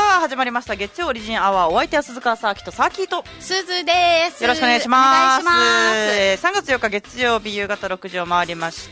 始まりました月曜オリジンアワー。お相手は鈴川サーキとサーキーとすずです。 よろしくお願いします。 お願いします。 3月4日月曜日夕方6時を回りました。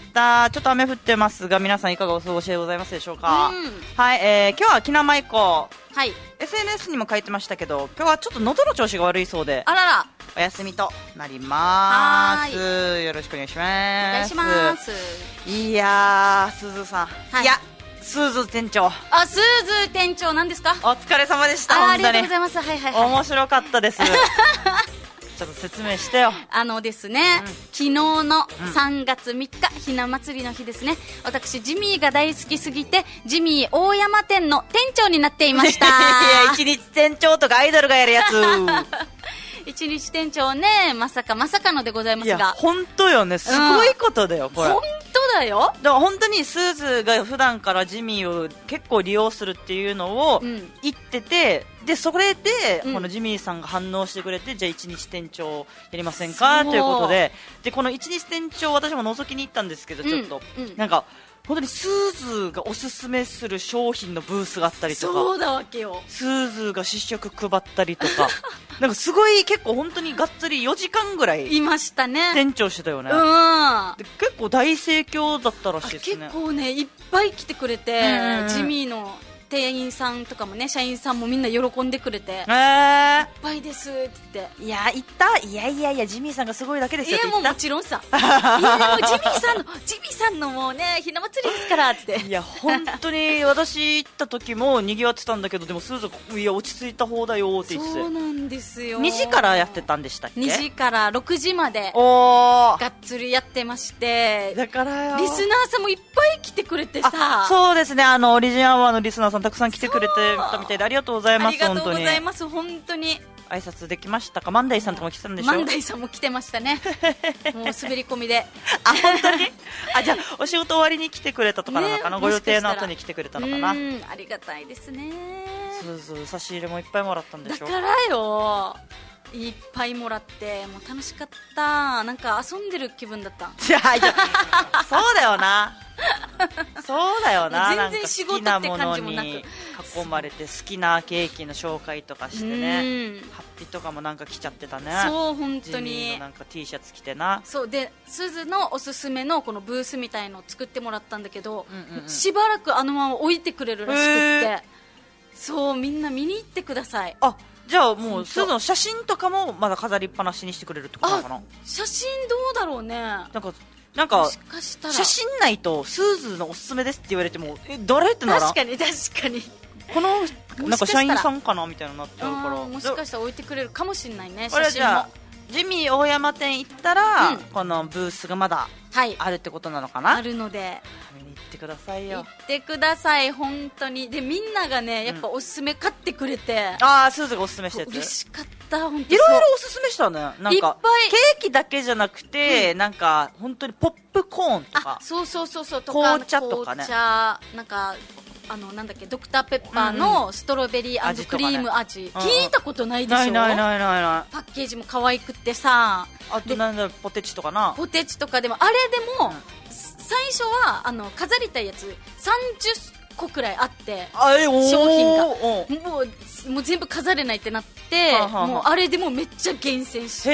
ちょっと雨降ってますが皆さんいかがお過ごしでございますでしょうか。はい、今日はきなまいこ、 はい、 SNS にも書いてましたけど今日はちょっと喉の調子が悪いそうで、 あらら、 お休みとなります。よろしくお願いします。 お願いします。 いやー、すずさん、 はい、 いやすず店長、 あ、すず店長何ですか。 お疲れ様でした。 ありがとうございます。はいはいはい、 面白かったです。ちょっと説明してよ。 ですね、昨日の3月3日、ひな祭りの日ですね。私ジミーが大好きすぎてジミー大山店の店長になっていました。いや、一日店長とかアイドルがやるやつ。 一日店長ね、まさかのでございますが。いや本当よね、すごいことだよ、これ。 本当だよ。 だから本当にスーズが普段からジミーを結構利用するっていうのを言ってて、でそれでこのジミーさんが反応してくれて、じゃあ一日店長やりませんかということで、この一日店長私も覗きに行ったんですけど、ちょっとなんか本当にスーズがおすすめする商品のブースがあったりとか、 そうだわけよ。 スーズが試食配ったりとかなんかすごい結構本当にがっつり4時間ぐらいいましたね。 店長してたよね。で結構大盛況だったらしいですね。 結構ねいっぱい来てくれて、ジミーの店員さんとかもね、社員さんもみんな喜んでくれて、いっぱいですって言って、 いや、言った、いやジミーさんがすごいだけですよって言った。 いや、もうもちろんさいや、でもジミーさんのもうね、ひな祭りですからって。 いや本当に私行った時も賑わってたんだけど、でもスーズいや落ち着いた方だよって言ってて。 そうなんですよ。 2時からやってたんでしたっけ。 2時から6時までがっつりやってまして、 だからよ、 リスナーさんもいっぱい来てくれてさ。 そうですね、オリジンアワーのリスナーさんたくさん来てくれてたみたいで、ありがとうございます。 ありがとうございます。本当に挨拶できましたか。マンダイさんとかも来てたんでしょ。 マンダイさんも来てましたね。もう滑り込みであ、本当にじゃあお仕事終わりに来てくれたとかなのかな、 ね、 ご予定の後に来てくれたのかな。 ありがたいですね。 そう差し入れもいっぱいもらったんでしょ。 だからよ、いっぱいもらってもう楽しかった。なんか遊んでる気分だった。 いやそうだよなそうだよな。 全然仕事って感じもなく、 囲まれて好きなケーキの紹介とかしてね、ハッピーとかもなんか来ちゃってたね。 そう本当にジミーのなんか T シャツ着てな。 そうで、すずのおすすめのこのブースみたいのを作ってもらったんだけど、しばらくあのまま置いてくれるらしくって、そうみんな見に行ってください。 じゃあもうすずの写真とかもまだ飾りっぱなしにしてくれるってことなのかな。 写真どうだろうね。 なんかもしかしたら写真ないとスーズのおすすめですって言われても誰ってなら。 確かにこのなんか社員さんかなみたいになっちゃうから、 もしかしたら置いてくれるかもしれないね。 これじゃあジミー大山店行ったら、このブースがまだあるってことなのかな。 あるので見に行ってくださいよ。 行ってください本当に。でみんながねやっぱおすすめ買ってくれて、 スーズがおすすめしてて嬉しかった。本当いろいろおすすめしたね。なんかいっぱいケーキだけじゃなくて、なんか本当にポップコーンとか、 そう紅茶とかね、 なんかなんだっけ、ドクターペッパーのストロベリー&クリーム味、聞いたことないでしょ。 ないパッケージも可愛くってさ。 あとなんだポテチとかな。 ポテチとかでもあれでも、最初は飾りたいやつ30個くらいあって、商品がもう全部飾れないってなって、もうあれでもめっちゃ厳選して、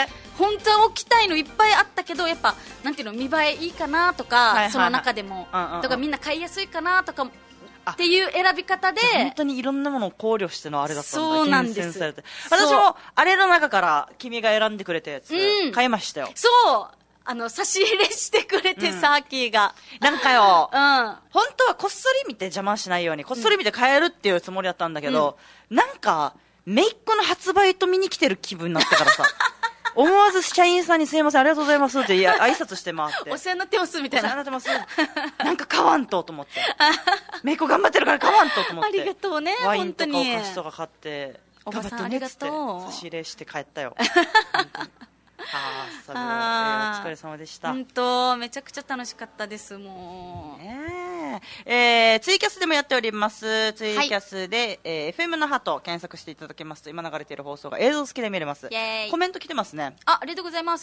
本当は置きたいのいっぱいあったけど、やっぱなんていうの、見栄えいいかなとか、その中でもとかみんな買いやすいかなとかっていう選び方で、 本当にいろんなものを考慮してのあれだったんだ。 そうなんです。 厳選されて、私もあれの中から君が選んでくれたやつ買いましたよ。 そう差し入れしてくれて、サーキーがなんかよ、本当はこっそり見て邪魔しないようにこっそり見て買えるっていうつもりだったんだけど、なんか姪っ子の発売と見に来てる気分になってからさ思わず社員さんにすいませんありがとうございますって挨拶して回ってお世話になってますみたいな。 お世話になってますなんか買わんと思って姪っ子頑張ってるから買わんと思って、 ありがとうね。 ワインとかお菓子とか買っておばさんありがとう。 差し入れして帰ったよそれお疲れ様でした。 本当めちゃくちゃ楽しかったです。もう、 ツイキャスでもやっております。ツイキャスで、FM 那覇と検索していただけますと今流れている放送が映像付きで見れます。コメント来てますね。 ありがとうございます。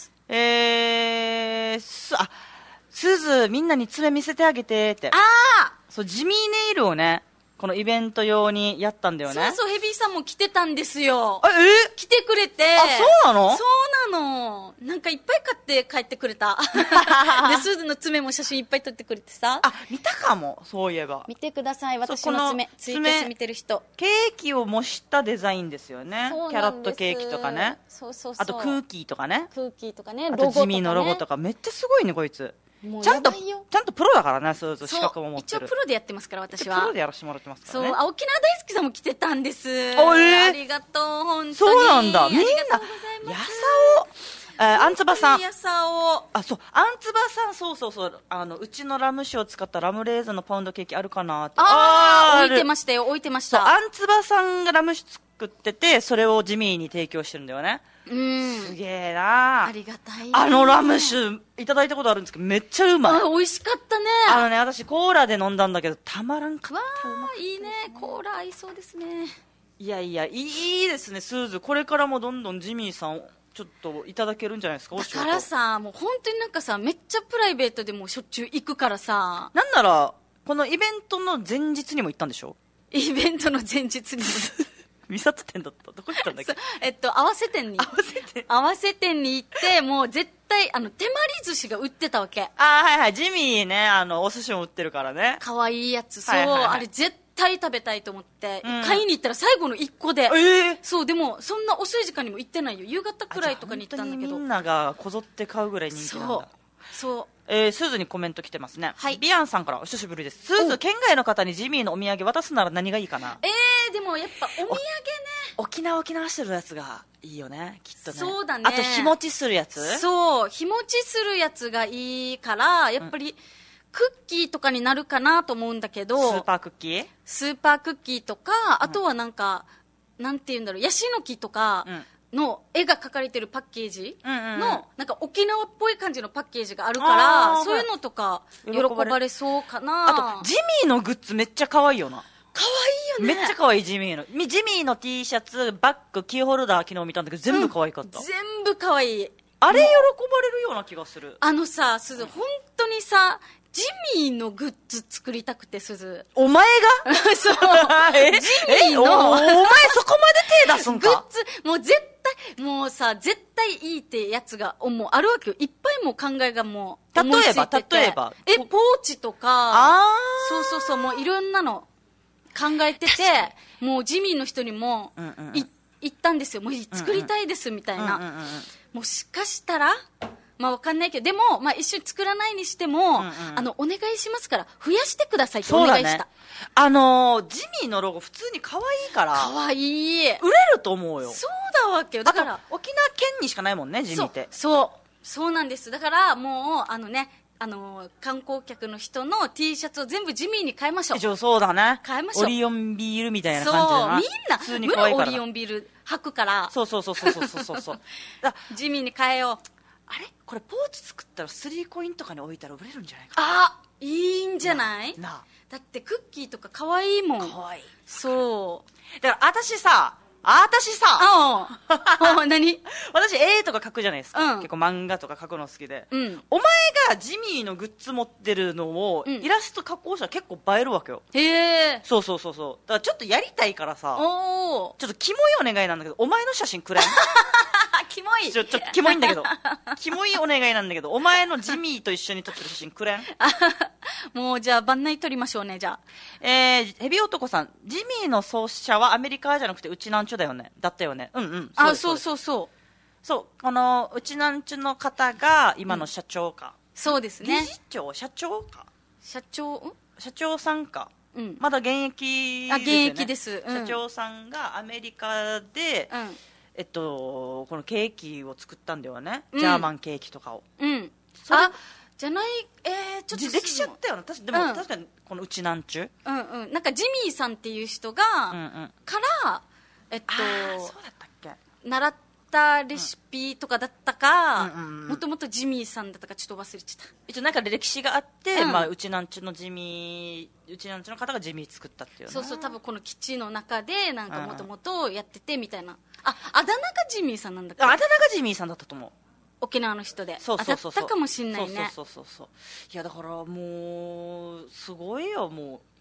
すずみんなに爪見せてあげてって。そう地味ネイルをねこのイベント用にやったんだよね。 そうそう、ヘビーさんも来てたんですよ。来てくれて。 そうなの？ そうなの。なんかいっぱい買って帰ってくれた。で、スーズの爪も写真いっぱい撮ってくれてさ。 見たかも、そういえば。 見てください、私の爪。ツイキャス見てる人。 ケーキを模したデザインですよね。キャラットケーキとかね。 そうそうそう。 あとクーキーとかね。 クーキーとかね、 あとジミーのロゴとか。めっちゃすごいね、こいつ。ちゃんとプロだからね、そう資格も持ってる。 一応プロでやってますから、私は。 プロでやらせてもらってますからね。 そう、沖縄大好きさんも来てたんです。ありがとう、本当に。 そうなんだ。みんな、やさお、アンツバさん。 やさお。 そう、アンツバさん、そうそうそう、うちのラム酒を使ったラムレーズンのパウンドケーキあるかなって。 置いてましたよ、置いてました。 アンツバさんがラム酒作ってて、それをジミーに提供してるんだよね。すげえな。 ありがたい。 ラム酒いただいたことあるんですけど、めっちゃうまい。 美味しかったね。 私コーラで飲んだんだけど、たまらんかった。 わー、いいね。コーラ合いそうですね。 いやいや、いいですね、スーズ。これからもどんどんジミーさんちょっといただけるんじゃないですか。 だからさ、もう本当になんかさ、めっちゃプライベートでもしょっちゅう行くからさ。 なんなら、このイベントの前日にも行ったんでしょ？ イベントの前日にも。 ミサト店だった。どこ行ったんだっけ？ 合わせ店に。合わせ店に行って、もう絶対、手まり寿司が売ってたわけ。 はいはい。ジミーね、お寿司も売ってるからね。 かわいいやつ。そう、あれ絶対食べたいと思って、買いに行ったら最後の1個で。そう、でも、そんな遅い時間にも行ってないよ。夕方くらいとかに行ったんだけど。 みんながこぞって買うぐらい人気なんだ。 そう。 スーズにコメント来てますね。ビアンさんからお久しぶりです。スーズ、県外の方にジミーのお土産渡すなら何がいいかな？ でもやっぱお土産ね。 沖縄してるやつがいいよね、きっとね。 そうだね。 あと日持ちするやつ？ そう、日持ちするやつがいいから、やっぱり、クッキーとかになるかなと思うんだけど。 スーパークッキー？ スーパークッキーとか、あとはなんか、なんて言うんだろう、ヤシの木とか、の絵が描かれてるパッケージの、なんか沖縄っぽい感じのパッケージがあるから、そういうのとか喜ばれそうかな。 あと、ジミーのグッズめっちゃ可愛いよな。 可愛いよね。 めっちゃ可愛い、ジミーの T シャツ、バッグ、キーホルダー昨日見たんだけど、全部可愛かった。 全部可愛い。 あれ喜ばれるような気がする。 さ、すず、本当にさ、ジミーのグッズ作りたくて、すず。 お前がそう。ジミーの。 お前そこまで手出すんか？ グッズ、もう絶対、もうさ、絶対いいってやつが、もうあるわけよ。いっぱいもう考えがもう思いついてて。 例えば。 ポーチとか、そうそうそう、もういろんなの考えてて、もうジミーの人にも、言ったんですよ。もう作りたいです、みたいな。もしかしたら、まあわかんないけど、でも、まあ一緒に作らないにしても、お願いしますから、増やしてくださいってお願いした。 ジミーのロゴ普通に可愛いから。 可愛い。 売れると思うよ。 そうだわけよ。だから。 沖縄県にしかないもんね、ジミーって。 そうなんです。だから、もう、観光客の人の T シャツを全部ジミーに変えましょう。 そうだね。 変えましょう。 オリオンビールみたいな感じだな。 みんな、普通に可愛いから。オリオンビール履くから。 そう。 ジミーに変えよう。 あれこれポーチ作ったら3コインとかに置いたら売れるんじゃないかな。 いいんじゃない？だってクッキーとか可愛いもん。 可愛い。 そう。 だから私さ、 何？ 私絵とか描くじゃないですか。結構漫画とか描くの好きで。お前がジミーのグッズ持ってるのをイラスト加工したら結構映えるわけよ。 へえ。 そう。だからちょっとやりたいからさ、ちょっとキモいお願いなんだけど、お前の写真くれん？ キモい。 ちょっとキモいんだけど。キモいお願いなんだけど、お前のジミーと一緒に撮ってる写真くれん？ もうじゃあ番内撮りましょうね、じゃあ。 ヘビ男さん、ジミーの創始者はアメリカじゃなくてうちなんちゅだよね。だったよね。 そう。 そう、このうちなんちゅの方が今の社長か。 そうですね。 理事長？社長か。 社長さんか。まだ現役ですよね。 現役です。 社長さんがアメリカで、このケーキを作ったんだよね。ジャーマンケーキとかを。 じゃない、ちょっと歴史あったよな。でも確かにこのうちなんちゅなんかジミーさんっていう人が、から、 そうだったっけ？ 習ったレシピとかだったか、もともとジミーさんだったかちょっと忘れちゃった。 一応なんか歴史があって、うちなんちゅの方がジミー作ったっていう。 そう、多分この基地の中で、なんかもともとやっててみたいな。あだ名がジミーさんなんだっけ？ あだ名がジミーさんだったと思う。 沖縄の人で。 そう。 だったかもしんないね。 そう。いやだからもう、すごいよ、もう。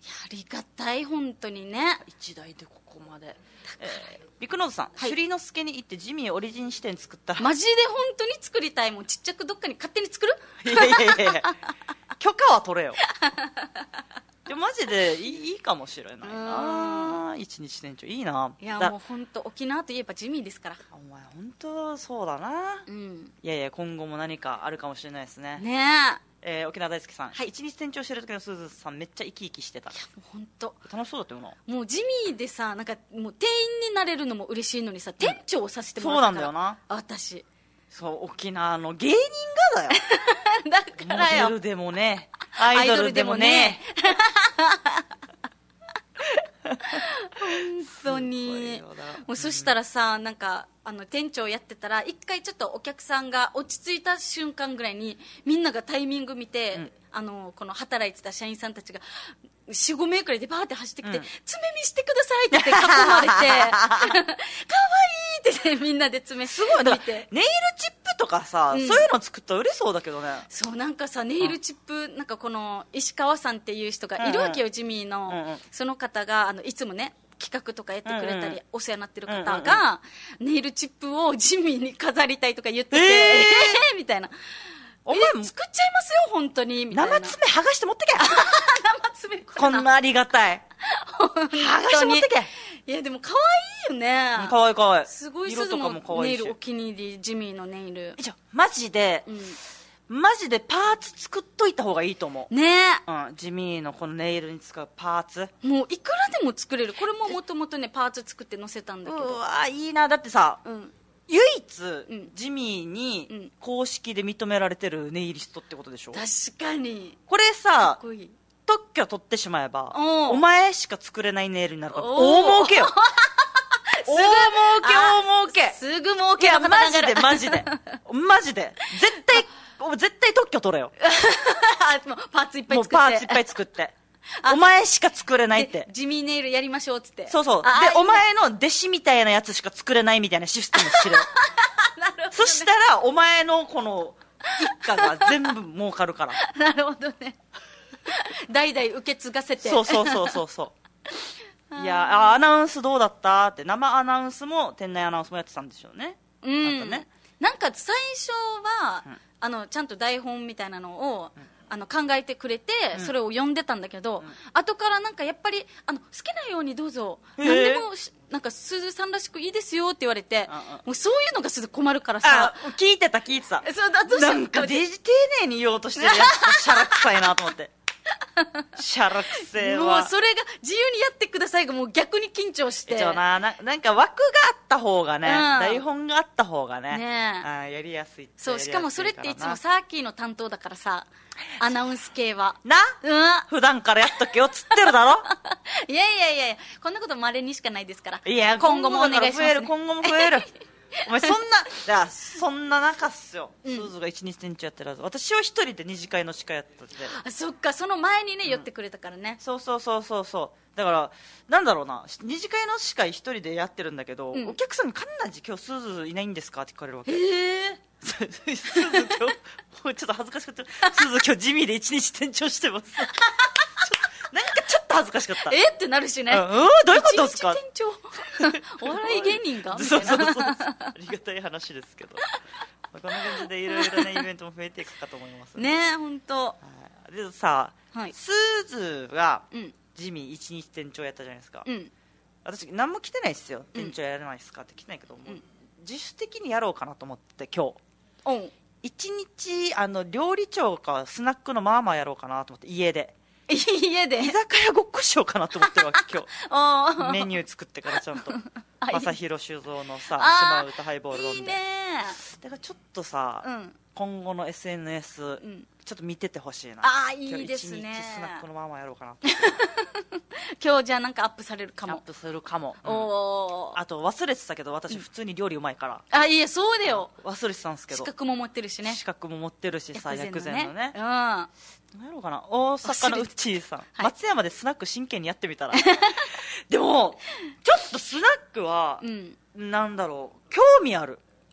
りがたい、本当にね。 一台でここまで。ビクノーズさん、はい、朱里之助に行ってジミーオリジン支店作ったら。 マジで本当に作りたいもん。ちっちゃくどっかに勝手に作る。 いやいやいや許可は取れよ。いやマジでいいかもしれないな。一日店長いいな。 いやもう本当沖縄といえばジミーですから。 お前本当そうだな。いやいや今後も何かあるかもしれないですね。 ねえ。沖縄大好きさん、はい、一日店長してる時のすずさんめっちゃ生き生きしてた。いやもう本当楽しそうだったよな。 もうジミーでさ、なんかもう店員になれるのも嬉しいのにさ、店長をさせてもらったから。そうなんだよな。私そう沖縄の芸人がだよ。 だからよ。 モデルでもね、アイドルでもね。 本当にもうそしたらさ、なんか店長やってたら一回ちょっとお客さんが落ち着いた瞬間ぐらいにみんながタイミング見て、この働いてた社員さんたちが 4,5 名くらいでバーって走ってきて、爪見してくださいって言って囲まれてかわいいって、ね、みんなで爪すごい。だからネイルチップとかさ、そういうの作ったら売れそうだけどね。 そうなんかさネイルチップ、なんかこの石川さんっていう人がいるわけよ、ジミーの、その方がいつもね企画とかやってくれたり、お世話になってる方が、ネイルチップをジミーに飾りたいとか言ってて、みたいな。お前も作っちゃいますよ本当にみたいな。 生爪剥がして持ってけ。 生爪こんなありがたい。剥がして持ってけ。 いやでも可愛いよね。 可愛い可愛い。 すごい色とかも可愛いし。ネイルお気に入り、ジミーのネイル。 マジで、マジでパーツ作っといた方がいいと思うね。 ジミーのこのネイルに使うパーツ、 もういくらでも作れる。これももともとねパーツ作って載せたんだけど、 うわいいな。だってさ、唯一、ジミーに公式で認められてるネイリストってことでしょ。 確かにこれさ、特許取ってしまえばお前しか作れないネイルになるから大儲けよ。大儲けすぐ儲け。 いやマジでマジでマジで絶対特許取れよ。 もうパーツいっぱい作って、 もうパーツいっぱい作ってお前しか作れないって。 ジミーネイルやりましょうっつって。 そうそう。でお前の弟子みたいなやつしか作れないみたいなシステムしてる。 なるほど、ね、 そしたらお前のこの一家が全部儲かるから。 なるほどね。代々受け継がせて。 そういやアナウンスどうだったって。生アナウンスも店内アナウンスもやってたんでしょうね。 なんか最初は、ちゃんと台本みたいなのを、考えてくれて、それを読んでたんだけど、後からなんかやっぱり好きなようにどうぞ、何でもなんかすずさんらしくいいですよって言われて、もうそういうのがすず困るからさ。 聞いてたなんか丁寧に言おうとしてるやつシャラくさいなと思って。シャラくせえわ。 もうそれが自由にやってくださいがもう逆に緊張して。 なんか枠があった方がね、台本があった方がね、やりやすい。 そう、しかもそれっていつもサーキーの担当だからさ、アナウンス系は普段からやっとけよっつってるだろ。 いやこんなこと稀にしかないですから。 いや今後もお願いしますね。 今後も増える。お前そんな中っすよ。すずが一日店長やってるはず。私は一人で二次会の司会やったんで。 そっか、その前にね寄ってくれたからね。 そうだからなんだろうな、二次会の司会一人でやってるんだけど、お客さんにカンナジ今日すずいないんですかって聞かれるわけ。すず今日ちょっと恥ずかしかった。すず今日地味で一日店長してます。なんかちょっと恥ずかしかった。 ってなるしね。 どういうことですか。 一日店長お笑い芸人がみたそいうな。 ありがたい話ですけど、こんな感じでいろいろねイベントも増えていくかと思いますね。本当。 でさ、すずがジミー一日店長やったじゃないですか。私何も来てないっすよ。店長やらないですかって来てないけど、自主的にやろうかなと思って今日一日料理長かスナックのママやろうかなと思って、家で居酒屋ごっこしようかなと思ってるわけ今日。メニュー作ってからちゃんと正弘酒造のさ島唄ハイボール飲んで。だからちょっとさ、今後の SNS、ちょっと見ててほしいな。 いいですね。 今日一日スナックのママやろうかな今日じゃあなんかアップされるかも。 アップするかも。あと忘れてたけど私普通に料理うまいから。 いやそうだよ。 忘れてたんですけど。 資格も持ってるしね。 さ薬膳のね。何やろうかな。大阪のうっちーさん、松山でスナック真剣にやってみたら。でもちょっとスナックはなんだろう、興味ある。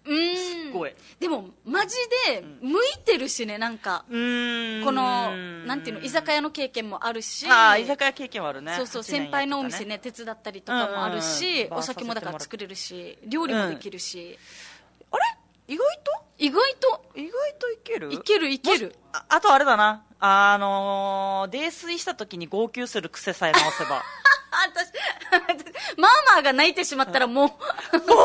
すごい。 でもマジで向いてるしね、なんかこのなんていうの、居酒屋の経験もあるし、 居酒屋経験はあるね。 そうそう、先輩のお店ね手伝ったりとかもあるし、お酒もだから作れるし、料理もできるし、 あれ意外といける。 いける。 あとあれだな、泥酔した時に号泣する癖さえ直せば私ママが泣いてしまったらもうさ聞いて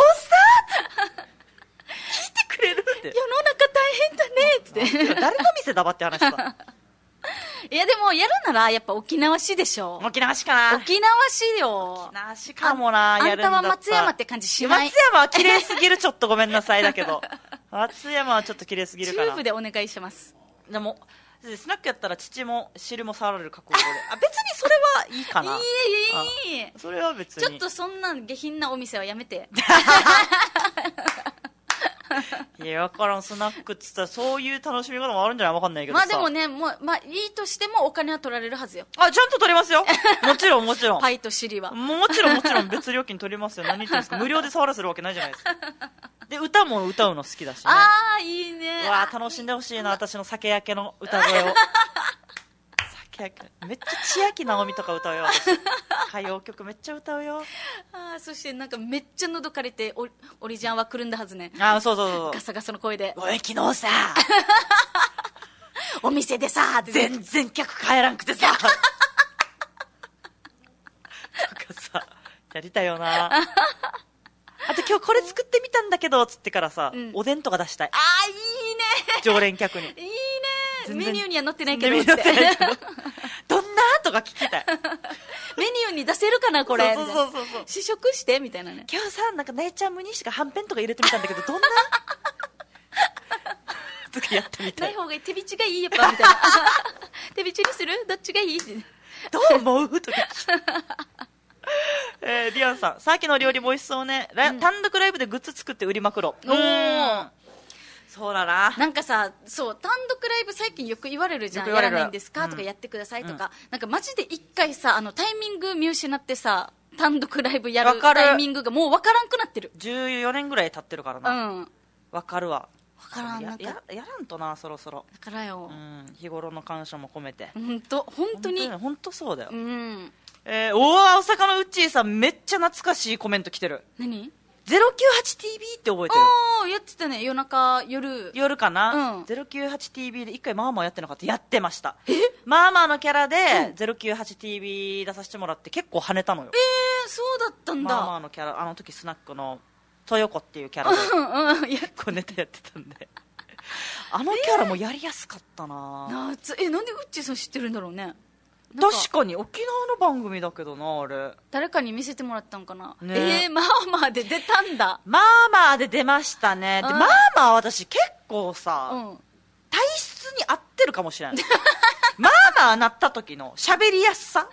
くれるって、 世の中大変だねって誰の店だばって話さいやでもやるならやっぱ沖縄市でしょ。 沖縄市かな。 沖縄市よ。 沖縄市かもな。やるんだった。 あんたは松山って感じしない。 松山は綺麗すぎる。ちょっとごめんなさいだけど松山はちょっと綺麗すぎるかな。 チューブでお願いします。 でもスナックやったら父も汁も触られる覚悟で別にそれはいいかな。いいそれは別に。 ちょっとそんな下品なお店はやめていや分からん。スナックっつったらそういう楽しみ方もあるんじゃない。分かんないけどさ。 でもね、もういいとしてもお金は取られるはずよ。 ちゃんと取りますよもちろんパイとシリはもちろん別料金取りますよ。何言ってんですか無料で触らせるわけないじゃないですかで歌も歌うの好きだしね。 いいね。 楽しんでほしいな、私の酒焼けの歌声を酒焼けめっちゃ千秋直美とか歌うよ私歌謡曲めっちゃ歌うよ。 そしてなんかめっちゃ喉枯れてオリジャンは来るんだはずね。 そうガサガサの声で、 おい昨日さお店でさって全然客帰らんくてさとかさやりたいよなあと今日これ作ってみたんだけどつってからさ、おでんとか出したい。 いいね。 常連客にいいね。メニューには載ってないけどどんなとか聞きたいメニューに出せるかなこれ。 そう試食してみたいなね。 今日さなんか姉ちゃん無にしかはんぺんとか入れてみたんだけどどんなとかやってみたい。 ない方がいい。手びちがいいやっぱみたいな手びちにするどっちがいいってどう思うとかリアンさん、さっきの料理も美味しそうね、単独ライブでグッズ作って売りまくろう。そうだな。 なんかさ、そう単独ライブ最近よく言われるじゃん。やらないんですか、とかやってくださいとか、なんかマジで一回さタイミング見失ってさ単独ライブやるタイミングがもう分からんくなってる。 14年ぐらい経ってるからな。分かるわ。 分からん。 やらんとなそろそろ。 だからよ、 日頃の感謝も込めて。 本当そうだよ。 大阪のうっちーさんめっちゃ懐かしいコメント来てる。 何 098TV って覚えてる？ やってたね。夜中夜かな、098TV で一回マーマーやってなかった。やってました。マーマーのキャラで 098TV 出させてもらって結構跳ねたのよ。 そうだったんだ。 マーマーのキャラ、あの時スナックの豊子っていうキャラで結構ネタやってたんであのキャラもやりやすかったな。 なんでうっちーさん知ってるんだろうね。 確かに沖縄の番組だけどな。あれ誰かに見せてもらったんかな。マーマーで出たんだ。 マーマーで出ましたね。でマーマー私結構さ、体質に合ってるかもしれないマーマーなった時の喋りやすさ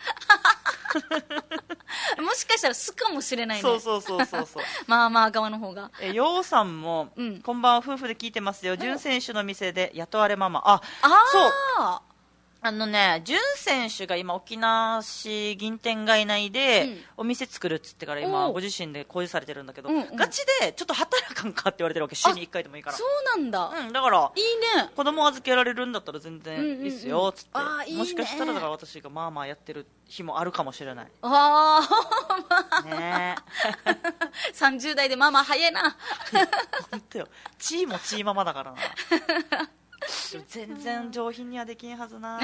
もしかしたら素かもしれないね。 そうマーマー側の方が。 ようさんも、こんばんは夫婦で聞いてますよ。潤選手の店で雇われママ。そう潤選手が今沖縄市銀天街内でお店作るっつってから今ご自身で工事されてるんだけど、ガチでちょっと働かんかって言われてるわけ。週に1回でもいいから。 そうなんだ。 だからいいね。 子供預けられるんだったら全然いいっすよっつって、もしかしたらだから私がまあまあやってる日もあるかもしれない。ね 30代でママ早いな本当よ。チーもチーママだからな全然上品にはできんはずな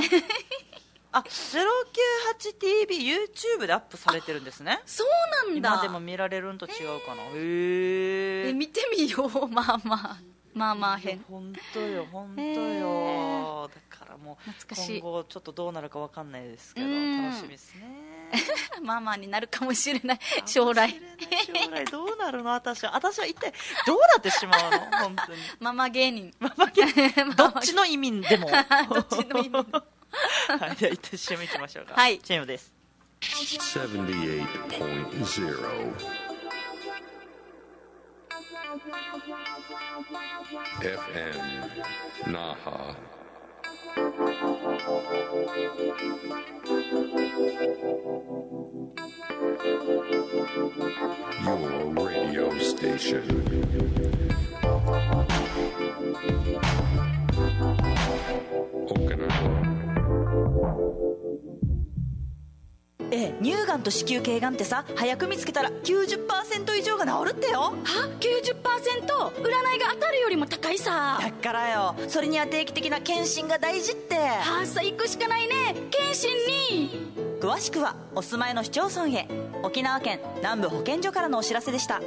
098TV YouTube でアップされてるんですね。 そうなんだ。 今でも見られるんと違うかな。 見てみよう。まあ編。 本当よだからもう今後ちょっとどうなるか分かんないですけど楽しみですねママになるかもしれない将来どうなるの。私は一体どうなってしまうの本当に。 ママ芸人どっちの意味でもどっちの意味でもはい、では一旦 CM いきましょうか。 はい、 CM です。 78.0 FM Naha. Your radio station. 乳がんと子宮頸がんってさ、早く見つけたら 90% 以上が治るってよ。 は 90%？ 占いが当たるよりも高いさ。 だからよ、それには定期的な検診が大事って。 はあ、さ行くしかないね、検診に。 詳しくはお住まいの市町村へ。沖縄県南部保健所からのお知らせでした。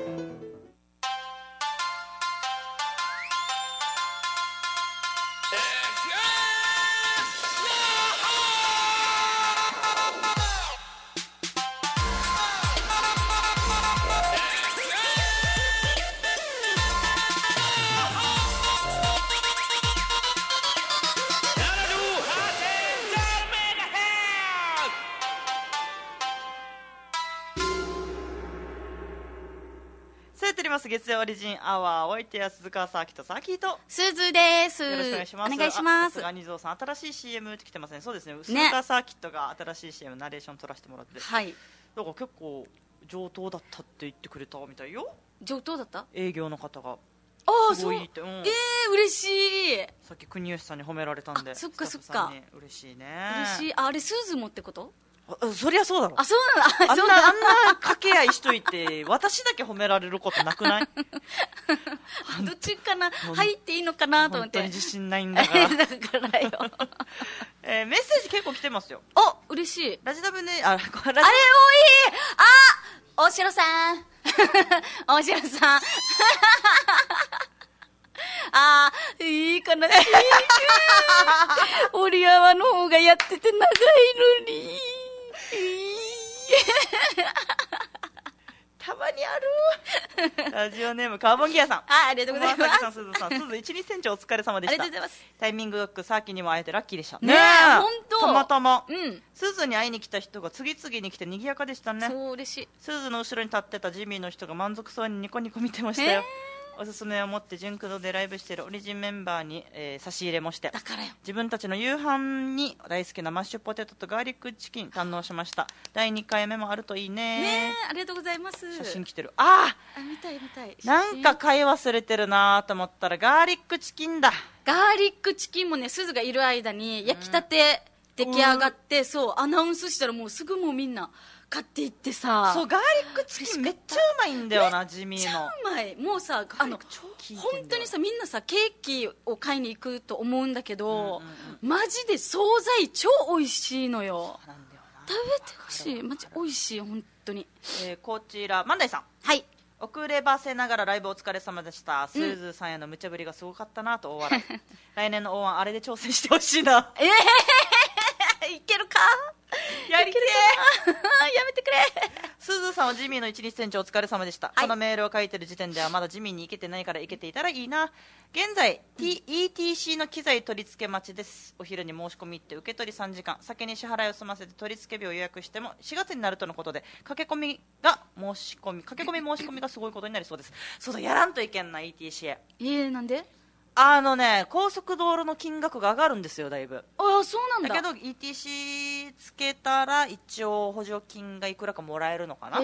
月曜オリジンアワー、お相手は鈴川サーキとサーキーとすずです。 よろしくお願いします。 お願いします。 さすがにぞうさん、新しい CM って来てますね。そうですね、鈴川サーキットが新しい CM ナレーション撮らせてもらって、 はい、 だから結構上等だったって言ってくれたみたいよ。 上等だった？ 営業の方がすごいって。 嬉しい。 さっき国吉さんに褒められたんで。 そっかそっか、 嬉しいね。 嬉しい。あれスズもってこと？ そりゃそうだろ。 あ、そうなんだ。 あんな掛け合いしといて私だけ褒められることなくない？ どっちかな、入っていいのかなと思って。 本当に自信ないんだからだからよ。 メッセージ結構来てますよ。 嬉しい。 ラジダブね、 あれ多い。大城さん大城さんいいかな。オリアワの方がやってて長いのに。 たまにある。ラジオネームカーボンギアさん。 ありがとうございます。 すずさん、すず1、2センチお疲れ様でした。 ありがとうございます。 タイミングよくサーキにも会えてラッキーでしたね。本当。 たまたま。 うん。 すずに会いに来た人が次々に来て賑やかでしたね。 そう、嬉しい。 すずの後ろに立ってたジミーの人が満足そうにニコニコ見てましたよ。おすすめを持って純駆動でライブしているオリジンメンバーに、差し入れもして、 だからよ、 自分たちの夕飯に大好きなマッシュポテトとガーリックチキン堪能しました。第2回目もあるといいね。 ねえ、ありがとうございます。 写真来てる。 見たい見たい。 なんか買い忘れてるなと思ったらガーリックチキンだ。 ガーリックチキンもね、すずがいる間に焼きたて出来上がって、そうアナウンスしたらもうすぐもうみんな買っていってさ。 そう、ガーリックチキンめっちゃうまいんだよな、地味の。めっちゃうまい。もうさ、本当にさ、みんなさケーキを買いに行くと思うんだけど、マジで惣菜超美味しいのよ。 そうなんだよな。 食べてほしい。マジ美味しい本当に。 こちら万代さん。 はい。 遅ればせながらライブお疲れ様でした。スーズさんへの無茶ぶりがすごかったなと大笑い。来年の応援あれで挑戦してほしいな。 いけるか。 やりてーやめてくれ。 すずさんはジミーの1、2センチお疲れ様でした、このメールを書いてる時点ではまだジミーに行けてないから行けていたらいいな。現在、ETC の機材取り付け待ちです。お昼に申し込み行って受け取り3時間、先に支払いを済ませて取り付け日を予約しても4月になるとのことで、駆け込み申し込みがすごいことになりそうです。そうだ、やらんといけんな ETC。 なんで？ 高速道路の金額が上がるんですよ、だいぶ。 そうなんだ。 だけど ETC つけたら一応補助金がいくらかもらえるのかな。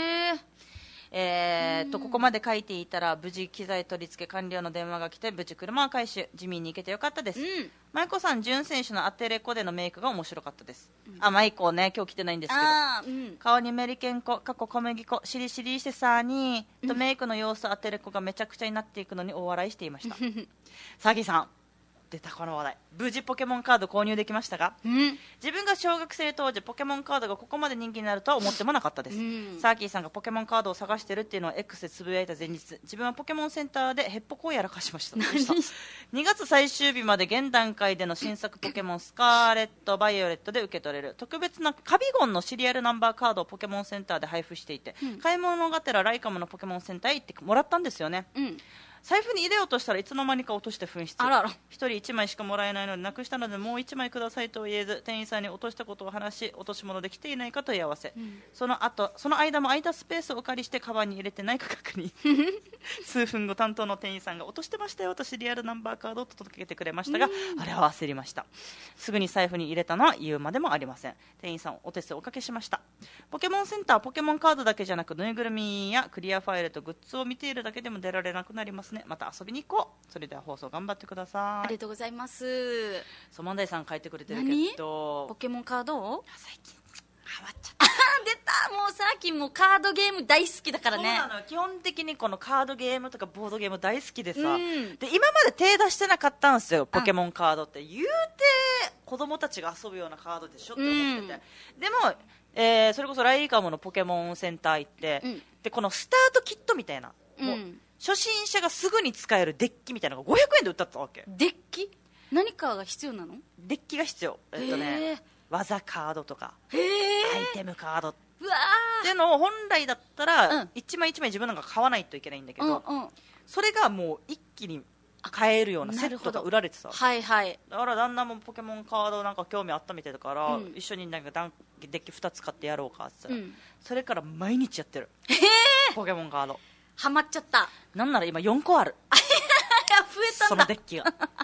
ここまで書いていたら無事機材取り付け完了の電話が来て無事車を回収、地味に行けてよかったです。舞子さん、準選手のアテレコでのメイクが面白かったです。舞子ね、今日来てないんですけど、顔にメリケン粉、過去小麦粉、シリシリしてさにとメイクの様子、アテレコがめちゃくちゃになっていくのに大笑いしていました。サギさん、出たこの話題、無事ポケモンカード購入できましたが、自分が小学生当時ポケモンカードがここまで人気になるとは思ってもなかったです。サーキーさんがポケモンカードを探してるっていうのを X でつぶやいた前日、自分はポケモンセンターでヘッポコをやらかしました。2月最終日まで現段階での新作ポケモンスカーレットバイオレットで受け取れる特別なカビゴンのシリアルナンバーカードをポケモンセンターで配布していて、買い物がてらライカムのポケモンセンターへ行ってもらったんですよね。財布に入れようとしたらいつの間にか落として紛失。1人1枚しかもらえないのでなくしたのでもう1枚くださいと言えず、店員さんに落としたことを話し、落とし物できていないかと言い合わせ、その間も空いたスペースをお借りしてカバンに入れてないか確認。数分後、担当の店員さんが落としてましたよとシリアルナンバーカードを届けてくれましたが、あれは焦りました。すぐに財布に入れたのは言うまでもありません。店員さんお手数おかけしました。ポケモンセンターはポケモンカードだけじゃなく、ぬいぐるみやクリアファイルとグッズを見ているだけでも出られなくなりますね。また遊びに行こう。それでは放送頑張ってください。 ありがとうございます。 そう、万代さん書いてくれてるけど、 ポケモンカードを最近ハマっちゃった出た。もうさっきもカードゲーム大好きだからね。 そうなの。基本的にこのカードゲームとかボードゲーム大好きでさ、で今まで手出してなかったんですよ、ポケモンカードって。言うて子供たちが遊ぶようなカードでしょって思ってて、でも、それこそライカムのポケモンセンター行って、でこのスタートキットみたいな、もう初心者がすぐに使えるデッキみたいなのが500円で売ってたわけ。 デッキ？何かが必要なの？ デッキが必要。技カードとかアイテムカードっていうのを本来だったら一枚一枚自分なんか買わないといけないんだけど、それがもう一気に買えるようなセットが売られてた。 はいはい。 だから旦那もポケモンカードなんか興味あったみたいだから、一緒になんかデッキ2つ買ってやろうかって言ったら、それから毎日やってる。ポケモンカードハマっちゃった。 なんなら今4個ある。 増えたんだ。 そのデッキが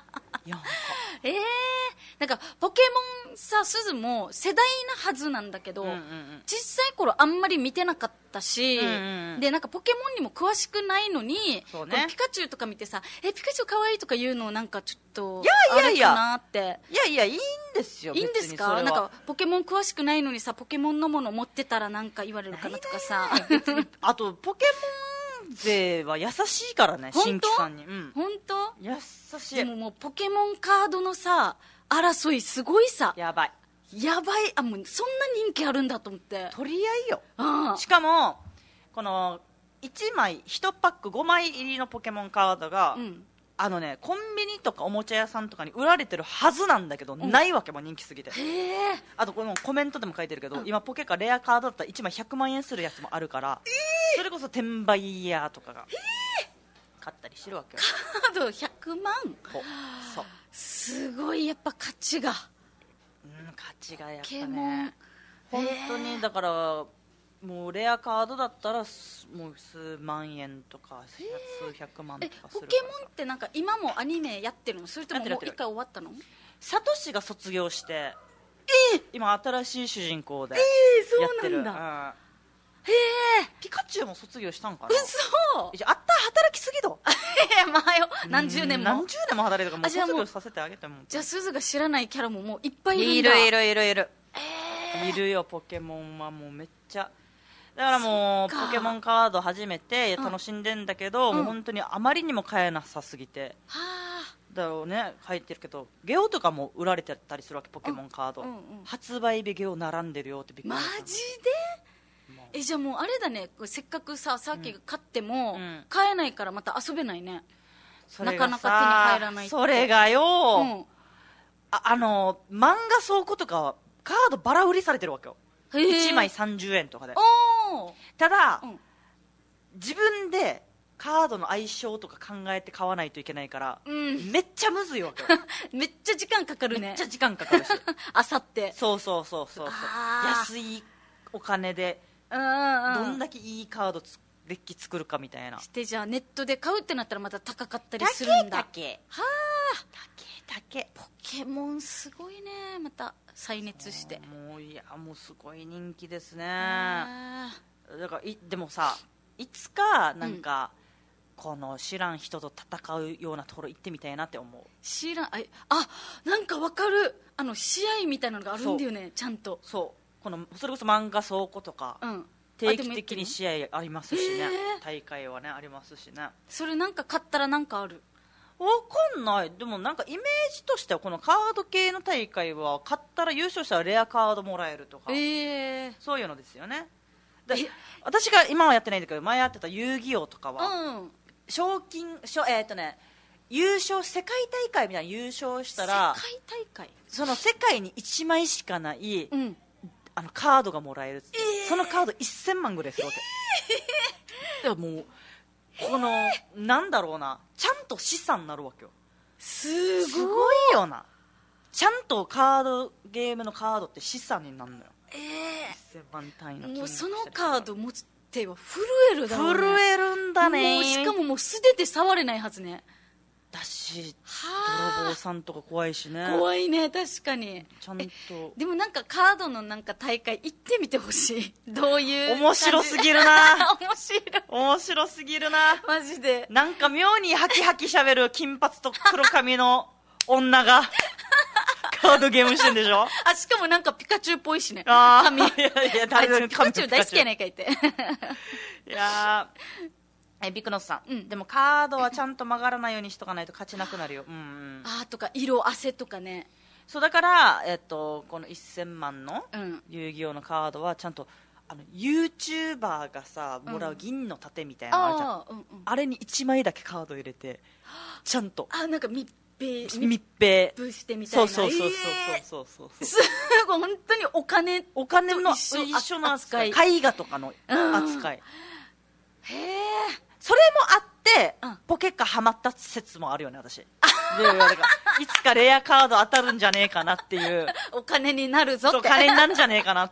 4個。 なんかポケモンさ、すずも世代なはずなんだけど、小さい頃あんまり見てなかったし、でなんかポケモンにも詳しくないのに、このピカチュウとか見てさ、ピカチュウ可愛いとか言うのなんかちょっとあれかなって。 いやいいんですよ。 いいんですか？なんかポケモン詳しくないのにさ、ポケモンのもの持ってたらなんか言われるかなとかさ。 あとポケモン勢は優しいからね、新規さんに。 本当？ 優しい。 でももうポケモンカードのさ争いすごいさ。 やばい。 あ、もうそんな人気あるんだと思って。 取り合いよ。しかもこの1枚1パック5枚入りのポケモンカードが、コンビニとかおもちゃ屋さんとかに売られてるはずなんだけど、ないわけも人気すぎて。あとこのコメントでも書いてるけど、今ポケカレアカードだったら1枚100万円するやつもあるから、それこそ転売屋とかが買ったりしてるわけよ。 カード100万？ そう。 すごいやっぱ価値が。 価値がやっぱね。本当にだからもうレアカードだったらもう数万円とか数百万とかする。 ポケモンってなんか今もアニメやってるの？それとももう一回終わったの？ サトシが卒業して今新しい主人公でやってる。 そうなんだ。 ピカチュウも卒業したんかな。 嘘。 あった働きすぎど。 何十年も働いたからもう卒業させてあげても。 じゃあすずが知らないキャラももういっぱいいるんだ。 いるよ。ポケモンはもうめっちゃ。だからもうポケモンカード初めて楽しんでんだけど、もう本当にあまりにも買えなさすぎて。だろうね、入ってるけどゲオとかも売られてたりするわけ。ポケモンカード発売日ゲオ並んでるよってびっくりした。 マジで？じゃあもうあれだね、せっかくさっきが買っても買えないからまた遊べないね。なかなか手に入らないって。 それがよ、漫画倉庫とかカードバラ売りされてるわけよ。1枚30円とかで。ただ、自分でカードの相性とか考えて買わないといけないから、めっちゃむずいわけよ。 めっちゃ時間かかるね。 めっちゃ時間かかるしあさってそう安いお金でどんだけいいカードデッキ作るかみたいな。 してじゃあネットで買うってなったらまた高かったりするんだ。 高ポケモンすごいね。また再熱してもうすごい人気ですね。だからでもさ、いつかなんか、この知らん人と戦うようなところ行ってみたいなって思う。 なんかわかる。試合みたいなのがあるんだよね。ちゃんとそれこそ漫画倉庫とか、定期的に試合ありますしね。大会はねありますしね。 それなんか買ったらなんかある？ わかんない。でもなんかイメージとしてはこのカード系の大会は勝ったら優勝したらレアカードもらえるとか、そういうのですよね。私が今はやってないんだけど前やってた遊戯王とかは、賞金優勝世界大会みたいな優勝したら世界大会その世界に1枚しかない、カードがもらえる。そのカード1000万ぐらいするわけ。でももうこのなんだろうな、ちゃんと資産になるわけよ。すごいよな。ちゃんとゲームのカードって資産になるのよ。1000万単位の金額。 もうそのカード持っては震えるだろうね。 震えるんだね。 しかももう素手で触れないはずね。 だし泥棒さんとか怖いしね。 怖いね。確かに。 ちゃんとでもなんかカードのなんか大会行ってみてほしい。どういう面白すぎるな。 面白すぎるな。 マジでなんか妙にハキハキしゃべる金髪と黒髪の女がカカードゲームしてんでしょ。 しかもなんかピカチュウっぽいしね。 髪。いやピカチュウ大好きやないかいって。 いやビクノスさん、でもカードはちゃんと曲がらないようにしとかないと勝ちなくなるよ。 とか色汗とかね。 そうだから、この1000万の遊戯王のカードはちゃんとYouTuber がさもらう銀の盾みたいなのあるじゃん、あれに1枚だけカード入れてちゃんとなんか密閉してみたいな。 そうすごい本当にお金の一緒の扱い、絵画とかの扱い、それもあって、ポケカハマった説もあるよね、私。いつかレアカード当たるんじゃねえかなっていう。 お金になるぞって。 そう、金になるんじゃねえかなって。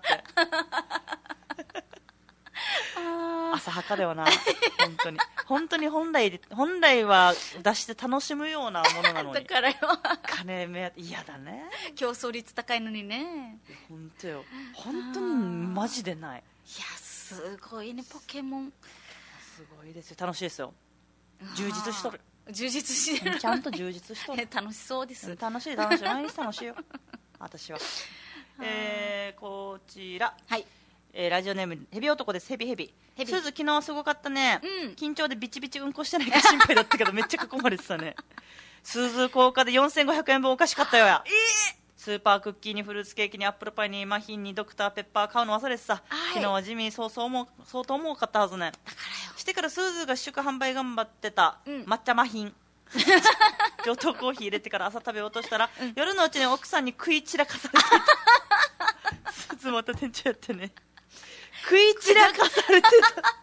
浅はかだよな、本当に本来は出して楽しむようなものなのに。 だからよ。 金目嫌だね。 競争率高いのにね。 本当よ。本当にマジでない。 いや、すごいね、ポケモン。 すごいですよ、楽しいですよ。充実しとる。 充実してる。 ちゃんと充実しとる。 楽しそうです。 楽しい毎日楽しいよ私は。こちら、ラジオネームヘビ男です。ヘビすず、昨日すごかったね。緊張でビチビチうんこしてないか心配だったけどめっちゃ囲まれてたね。すず効果で4500円分おかしかったよや。スーパークッキーにフルーツケーキにアップルパイにマフィンにドクターペッパー買うの忘れてさ、昨日はジミー相当重かったはずね。してからスーズが試食販売頑張ってた抹茶マフィン上等コーヒー入れてから朝食べようとしたら、夜のうちに奥さんに食い散らかされていた。スーズまた店長やってね、食い散らかされて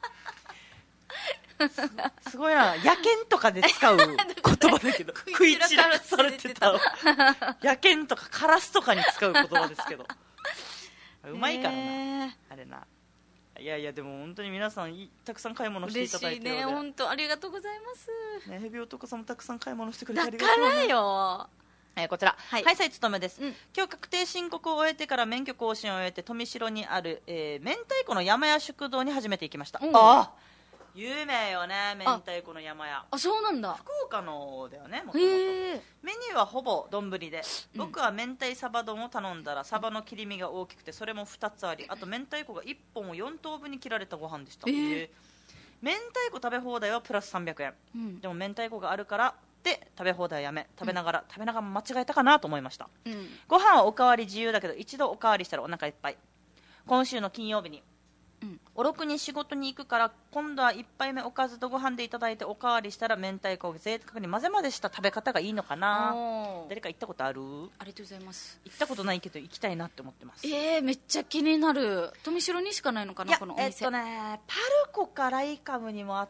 た。すごいな、野犬とかで使う言葉だけど食い散らかされてた。野犬とかカラスとかに使う言葉ですけど、うまいからな、あれな。いやでも本当に皆さんたくさん買い物していただいて、 嬉しいね、本当ありがとうございますね。ヘビ男さんもたくさん買い物してくれてありがとう、ね、 だからよ。 こちら、はい、さいつとめです、今日確定申告を終えてから免許更新を終えて富城にある、明太子の山屋食堂に初めて行きました。有名よね、明太子の山屋。 そうなんだ。 福岡のだよね、もともと。メニューはほぼ丼で、僕は明太サバ丼を頼んだらサバの切り身が大きくてそれも2つあり、あと明太子が1本を4等分に切られたご飯でした。明太子食べ放題はプラス300円、でも明太子があるからで食べ放題やめ、食べながら間違えたかなと思いました。ご飯はおかわり自由だけど一度おかわりしたらお腹いっぱい。今週の金曜日におろくに仕事に行くから今度は1杯目おかずとご飯でいただいておかわりしたら明太子を贅沢に混ぜ混ぜした食べ方がいいのかな。誰か行ったことある？ ありがとうございます。 行ったことないけど行きたいなって思ってます。 めっちゃ気になる。富城にしかないのかな、このお店。 パルコかライカムにもあった。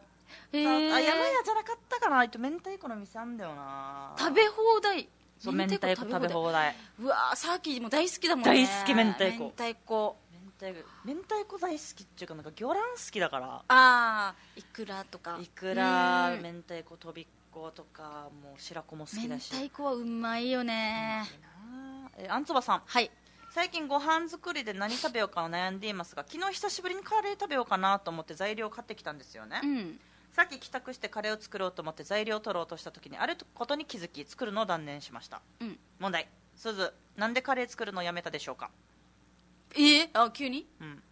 山屋じゃなかったかな。明太子の店あんだよな。 食べ放題。 そう、明太子食べ放題。 うわ、サーキーも大好きだもんね。 大好き、明太子。明太子大好きっていうか、なんか魚卵好きだから。 イクラとか。 イクラ、明太子、とびっことか、もう白子も好きだし。 明太子はうまいよね。 あんつばさん。 はい。 最近ご飯作りで何食べようか悩んでいますが、昨日久しぶりにカレー食べようかなと思って材料を買ってきたんですよね。さっき帰宅してカレーを作ろうと思って材料を取ろうとした時にあることに気づき作るのを断念しました。問題。すず、なんでカレー作るのをやめたでしょうか？ 急に？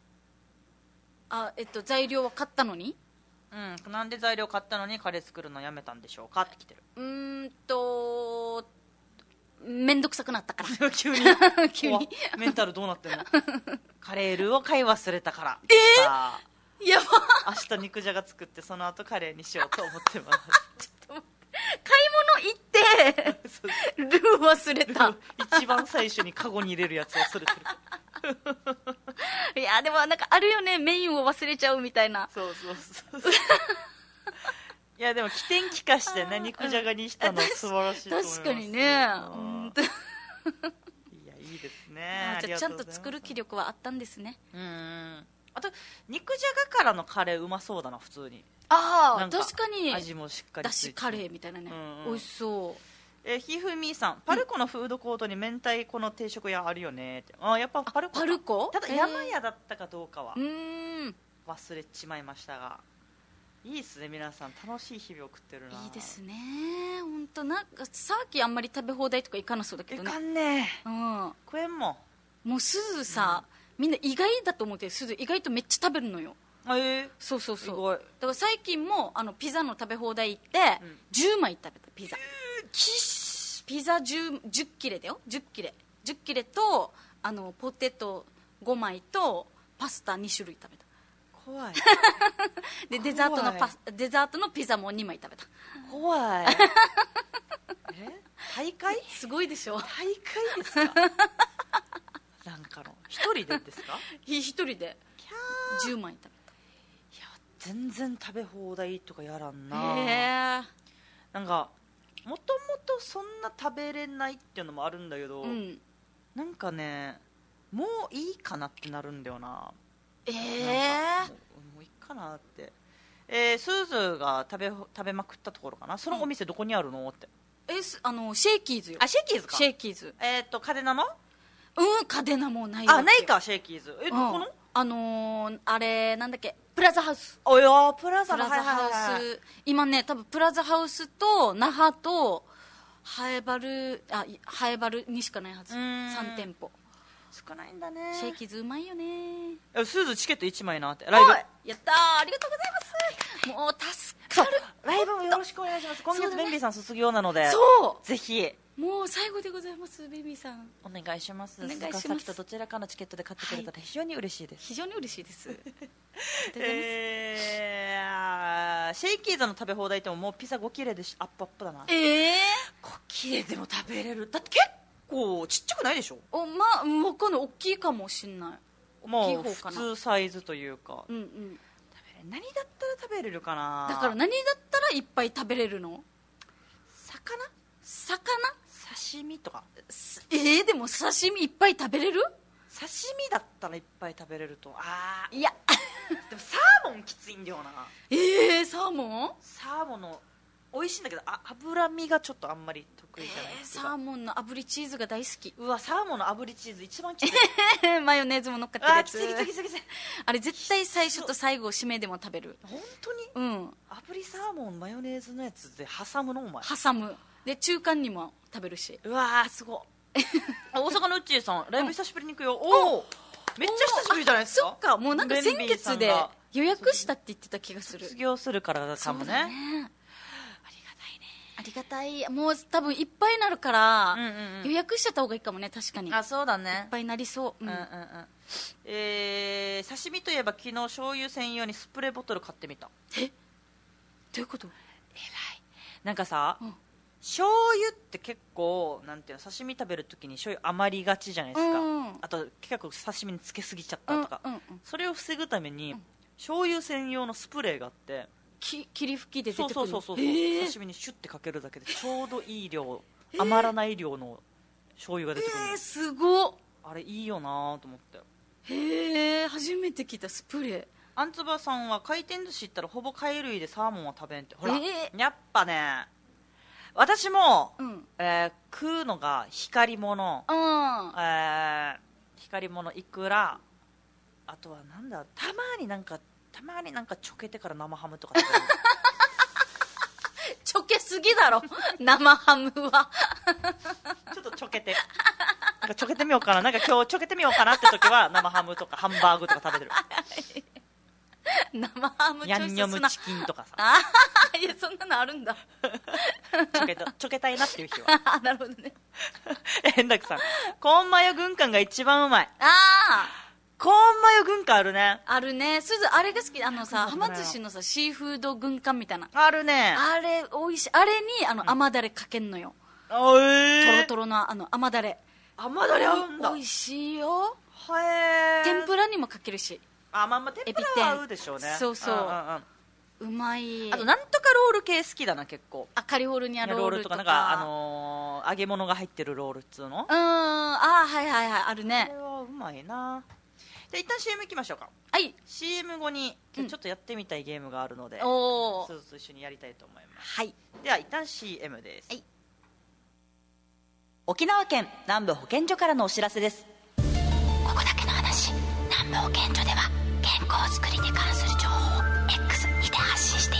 材料は買ったのに？ なんで材料買ったのにカレー作るのやめたんでしょうかって来てる。 めんどくさくなったから急にメンタルどうなってんの？カレールーを買い忘れたから。 やば。 明日肉じゃが作ってその後カレーにしようと思ってます。 ちょっと待って、買い物行ってルー忘れた。 一番最初にカゴに入れるやつ忘れてる。 いやでもなんかあるよね、メインを忘れちゃうみたいな。 そういやでも起点利かしてね、肉じゃがにしたの素晴らしいと思います。 確かにね。いやいいですね。 じゃあちゃんと作る気力はあったんですね。 あと肉じゃがからのカレーうまそうだな、普通に。 確かに味もしっかりついてだしカレーみたいなね。美味しそう。 ひふみさん、パルコのフードコートに明太子の定食屋あるよねって。やっぱパルコ？ただ山屋だったかどうかは忘れちまいましたが、 いいっすね、皆さん楽しい日々を送ってるな。 いいですね、本当。なんかさっきあんまり食べ放題とか行かなそうだけどね。 行かんね、 食えんももうすずさ、みんな意外だと思って、すず意外とめっちゃ食べるのよ。そうそうそう。だから最近もピザの食べ放題行って、10枚食べたピザ。ピザ 10切れだよ。10切れとポテト5枚とパスタ2種類食べた。 怖い。 でデザートのピザも2枚食べた。 怖い。大会すごいでしょ。 大会ですか。なんかの一人でですか。 一人で10枚食べた。 いや全然食べ放題とかやらんな。なんかもともとそんな食べれないっていうのもあるんだけど、なんかねもういいかなってなるんだよな。もういいかなって。スズが食べまくったところかな。そのお店どこにあるのって。 シェイキーズよ。 あ、シェイキーズか。 シェイキーズ。 カデナの？ カデナもないわけ。 ないか、シェイキーズ。どこの？あれなんだっけ、プラザハウス。 およ、プラザハウス。今ね、多分プラザハウスと那覇とハエバルにしかないはず。3店舗。 少ないんだね。 シェイキーズうまいよね。 スーズチケット1枚なって。ライブやったー、ありがとうございます。もう助かる。 ライブもよろしくお願いします。今月ベンビーさん卒業なので、ぜひ。 もう最後でございます、ベビーさん。 お願いします。 お願いします。 さっきとどちらかのチケットで買ってくれたら非常に嬉しいです。 非常に嬉しいです。シェイキーズの食べ放題ってもうピザ5切れでアップだな。5切れでも食べれる。だって結構ちっちゃくないでしょ。 わかんない、大きいかもしんない。 もう普通サイズというか。何だったら食べれるかな。 だから何だったらいっぱい食べれるの？ 魚刺身とか。 でも刺身いっぱい食べれる？ 刺身だったらいっぱい食べれると。 いやでもサーモンきついんだよな。 サーモンの美味しいんだけど脂身がちょっとあんまり得意じゃない。 サーモンの炙りチーズが大好き。 うわ、サーモンの炙りチーズ一番きつい。 マヨネーズも乗っかってるやつ。 きつい。 あれ絶対最初と最後締めでも食べる。 本当に？炙りサーモンマヨネーズのやつで挟むの？お前挟む。で中間にも食べるし。 うわーすごい。大阪のうっちーさんライブ久しぶりに行くよ。おめっちゃ久しぶりじゃないですか。 そっか、もうなんか先月で予約したって言ってた気がする。 卒業するからかもね。 ありがたい。もう多分いっぱいになるから予約しちゃった方がいいかもね。確かに。 そうだね。 いっぱいになりそう。 刺身といえば昨日醤油専用にスプレーボトル買ってみた。 どういうこと？ なんかさ、醤油って結構なんていうの、刺身食べるときに醤油余りがちじゃないですか。あと結構刺身につけすぎちゃったとか、それを防ぐために醤油専用のスプレーがあって、 霧吹きで出てくる。 そう刺身にシュッてかけるだけでちょうどいい量、余らない量の醤油が出てくる。 すごっ。あれいいよなと思って。 初めて聞いたスプレー。 あんつばさんは回転寿司行ったらほぼ貝類でサーモンは食べんって。ほら、やっぱね、私も、食うのが光り物、いくら、あとはなんだ、たまになんかちょけてから生ハムとか食べる。 ちょけすぎだろ生ハムは。 ちょっとちょけて、なんかちょけてみようかな、なんか今日ちょけてみようかなって時は生ハムとかハンバーグとか食べてる。 生ハムヤンニョムチキンとかさ。 いや、そんなのあるんだ。 ちょけたいなっていう日は。 なるほどね。 円楽さん、コーンマヨ軍艦が一番うまい。コーンマヨ軍艦あるね。 あるね。すずあれが好き。はま寿司のさ、シーフード軍艦みたいな。 あるね。 あれ美味しい。あれに甘だれかけんのよ。トロトロの甘だれ。 甘だれ合うんだ。 美味しいよ。天ぷらにもかけるし。 天ぷらは合うでしょうね。 そうそう。うまい。 あとなんとかロール系好きだな、結構。 カリフォルニアロールとか。 なんか揚げ物が入ってるロールっつうの。 はいあるね。 これはうまいな。じゃあ一旦 CM 行きましょうか。 はい。 CM 後に今日ちょっとやってみたいゲームがあるので、それと一緒にやりたいと思います。 はい。 では一旦 CM です。 はい。 沖縄県南部保健所からのお知らせです。ここだけの話、南部保健所では健康づくりに関する情報を X にて発信してい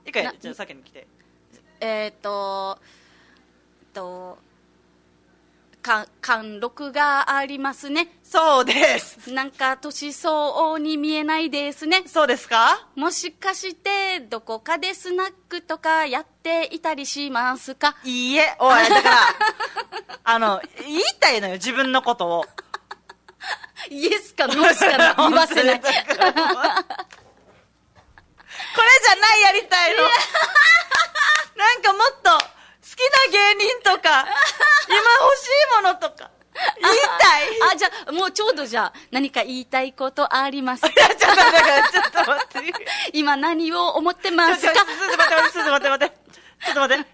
一回じゃあ先に来て。 貫禄がありますね。 そうです。 なんか年相応に見えないですね。 そうですか？ もしかしてどこかでスナックとかやっていたりしますか？ いいえ、おい、だから言いたいのよ、自分のことを。 イエスかノーしか言わせない。これじゃない、やりたいの。なんかもっと好きな芸人とか今欲しいものとか言いたい。 じゃあもうちょうどじゃあ何か言いたいことありますか？ いや、ちょっと待って今何を思ってますか？ ちょっと待って、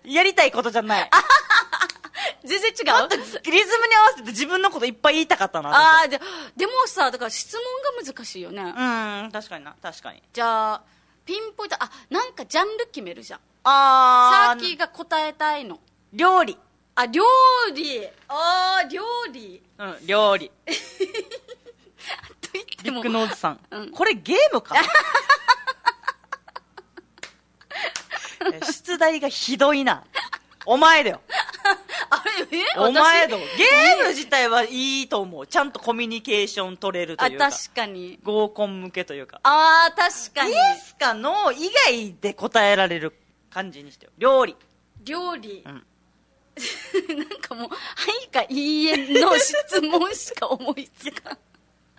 やりたいことじゃない。 全然違う。 リズムに合わせて自分のこといっぱい言いたかったな。 でもさ、だから質問が難しいよね。 確かにな、確かに。 じゃあピンポイント、なんかジャンル決めるじゃん。 さっきが答えたいの。 料理。 料理。料理。 料理。 と言ってもビッグノーズさん。これゲームか？出題がひどいな。お前だよ。お前だよ。ゲーム自体はいいと思う。ちゃんとコミュニケーション取れるというか。 確かに。 合コン向けというか。 確かに。 イエスかノー以外で答えられる感じにしてよ。料理。 なんかもう、はいかいいえの質問しか思いつかん。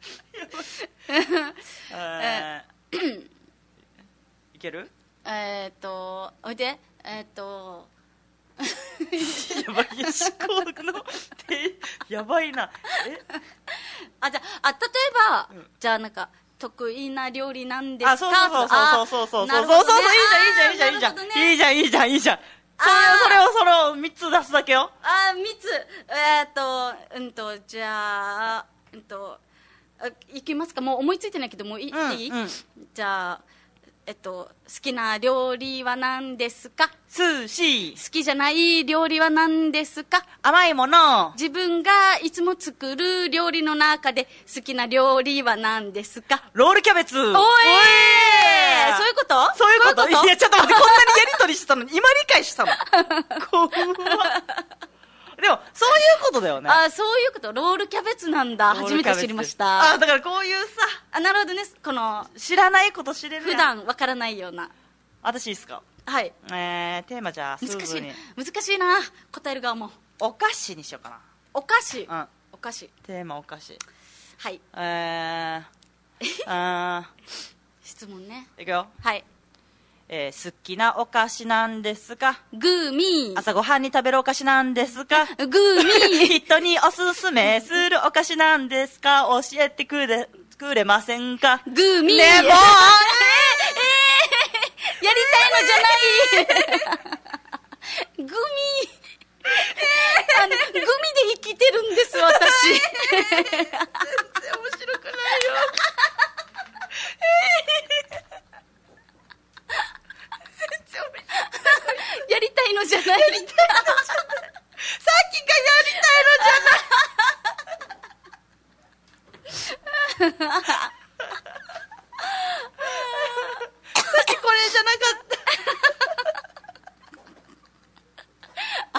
いける？ おいで。 やばい、思考のやばいな。 じゃあ、例えば、じゃあなんか、得意な料理なんですか？ そう、いいじゃん。それを3つ出すだけよ。 3つ。じゃあ、いきますか？もう思いついてないけど、もういい？じゃあ、好きな料理は何ですか？ 寿司。 好きじゃない料理は何ですか？ 甘いもの。 自分がいつも作る料理の中で好きな料理は何ですか？ ロールキャベツ。 そういうことそういうこといや、ちょっと待って、こんなにやりとりしたのに、今理解したの。でも、そういうことだよね。 そういうこと。ロールキャベツなんだ。初めて知りました。 だからこういうさ。 なるほどね。この、 知らないこと知れる。 普段わからないような。 私いいっすか？ はい。 テーマじゃあ、 難しいな。答える側も。 お菓子にしようかな。 お菓子。お菓子。 テーマお菓子。 はい。質問ね。 いくよ。 はい。 好きなお菓子なんですか？ グミ。 朝ごはんに食べるお菓子なんですか？ グミ。 人におすすめするお菓子なんですか？教えてくれませんか？ グミ。 ねえ、もうやりたいのじゃないグミ。グミで生きてるんです、私。 全然面白くないよ。 やりたいのじゃない。さっきがやりたいのじゃない。さっきこれじゃなかった。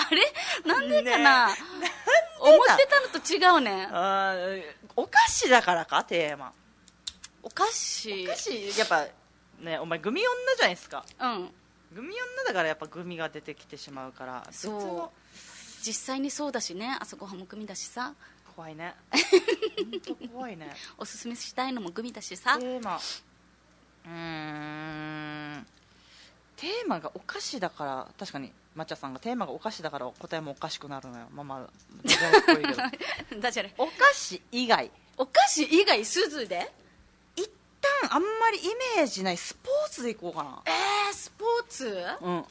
あれなんでかな、思ってたのと違うね。 お菓子だからか、テーマ。 お菓子やっぱね、お前グミ女じゃないですか。グミ女だからやっぱグミが出てきてしまうから。 そう実際にそうだしね。朝ごはんもグミだしさ。 怖いね。本当怖いね。 おすすめしたいのもグミだしさ。 テーマがお菓子だから。確かに抹茶さんがテーマがお菓子だから答えもおかしくなるのよ。 ダジャレ。 お菓子以外鈴で一旦あんまりイメージないスポーツでいこうかな。 スポーツ？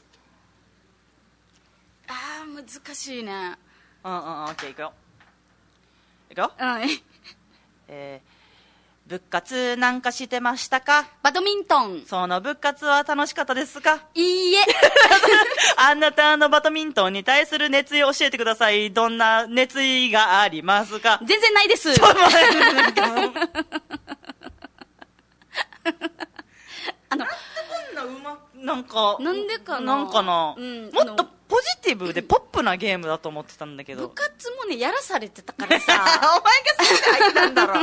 難しいね。 オッケー、いくよ。部活なんかしてましたか？ バドミントン。 その部活は楽しかったですか？ いいえ。 あなたのバドミントンに対する熱意を教えてください。どんな熱意がありますか？ 全然ないです。 なんでかな、もっとポジティブでポップなゲームだと思ってたんだけど、 部活もねやらされてたからさお前が好きで入ったんだろ